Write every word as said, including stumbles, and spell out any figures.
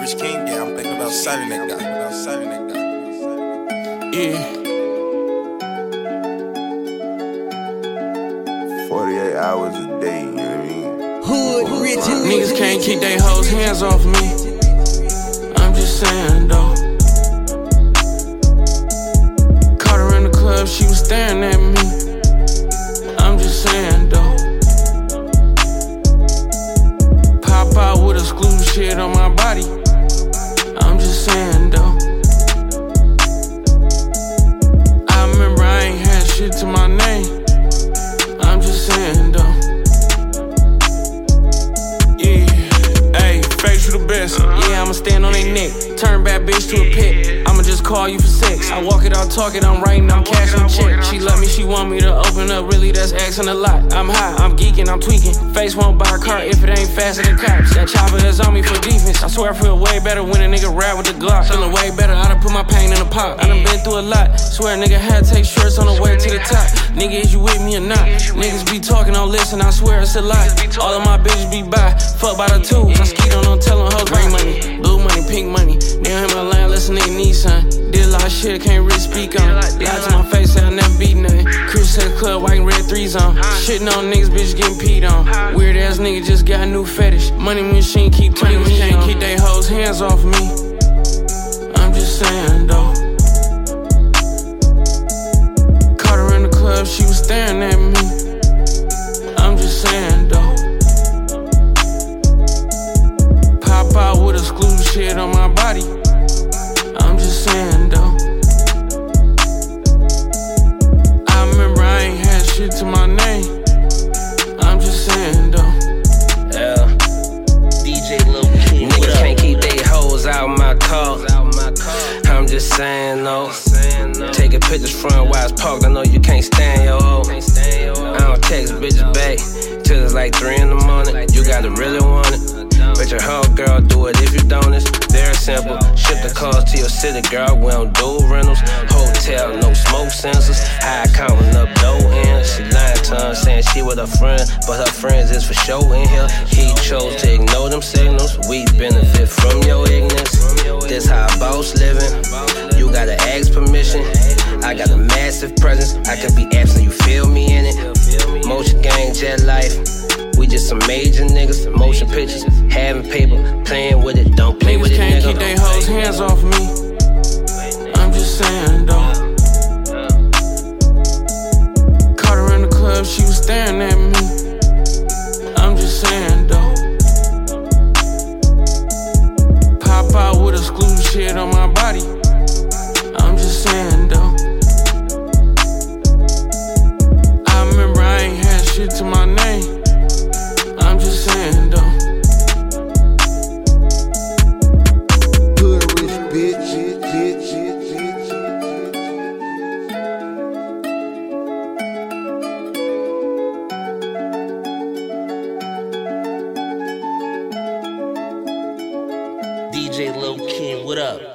Rich King, yeah, I'm thinking about signing that guy. About signing that guy. Yeah. forty-eight hours a day, you know what I mean? Hood rich Niggas can't keep they hoes hands off me. I'm just saying though. Caught her in the club, she was staring at me. I'm just saying though. Pop out with exclusive shit on my body. I'm just saying though. I remember I ain't had shit to my name. I'm just saying though. Yeah, ayy, face you the best. Yeah, I'ma stand on they neck. Turn bad bitch to a pet. I'ma just call you for sex. I walk it out, talk it, I'm writing, I'm cashing check. She love me, she want me to open up. Really, that's asking a lot. I'm high, I'm geeking, I'm tweaking. Face won't buy a car if it ain't faster than cops. That chopper is on me for defense. I swear I feel way better when a nigga rap with the Glock. Feeling way better, I done put my pain in the pot. I done been through a lot. Swear a nigga had to take shirts on the way to the top. Nigga, is you with me or not? Niggas be talking, don't listen, I swear it's a lie. All of my bitches be by, fuck by the tubes. I skeet on them, tell them hoes bring money. Blue money, pink money. Near him a line, listen, nigga need son. Did a lot of shit, can't really speak on. Lied to my face, say I never beat nothing. Chris at the club, white and red threes on. Shitting on niggas, bitch getting peed on. Weird ass nigga just got a new fetish. Money machine keep turning me can't keep they hoes hands off me. I'm just saying though. Caught her in the club, she was staring at me. I'm just saying though. Pop out with exclusive shit on my body. I'm just saying though. I remember I ain't had shit to my name. I'm just saying though. Yeah. D J Lil King. Niggas can't keep they hoes out my car. I'm just saying though. Taking pictures front while it's parked. I know you can't stand your hoe. I don't text bitches back till it's like three in the morning. You gotta really want it. But your whole girl do it if you don't, it's very simple. Ship the cars to your city, girl, we don't do rentals. Hotel, no smoke sensors. High counting up dough in. She lying to her, saying she with her friend, but her friends is for show in here. He chose to ignore them signals. We benefit from your ignorance. This how a boss living. You gotta ask permission. I got a massive presence. I could be absent, you feel me in it. Motion gang, jet life. We just some major niggas, motion pictures, having paper, playing with it, don't play niggas with it, can't nigga. keep they hoes hands off me. I'm just saying though. Caught her in the club, she was staring at me. I'm just saying though. Pop out with exclusive shit on my body. I'm just saying though. I remember I ain't had shit to my name. I'm just saying though. Hood rich bitch, bitch, D J Lil King, what up?